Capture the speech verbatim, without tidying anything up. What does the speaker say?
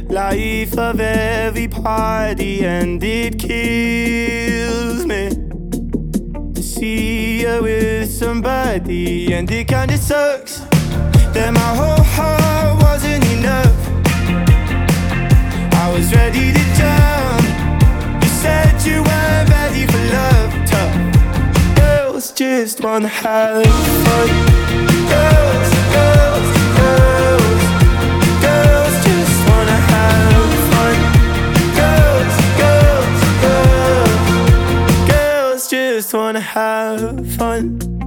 life of every party, and it kills me to see you with somebody. And it kinda sucks that my whole heart wasn't enough. I was ready to jump. You said you weren't ready for love. Tough girls just wanna have fun. Girls, girls, girls, girls just wanna have fun. Girls, girls, girls, girls just wanna have fun.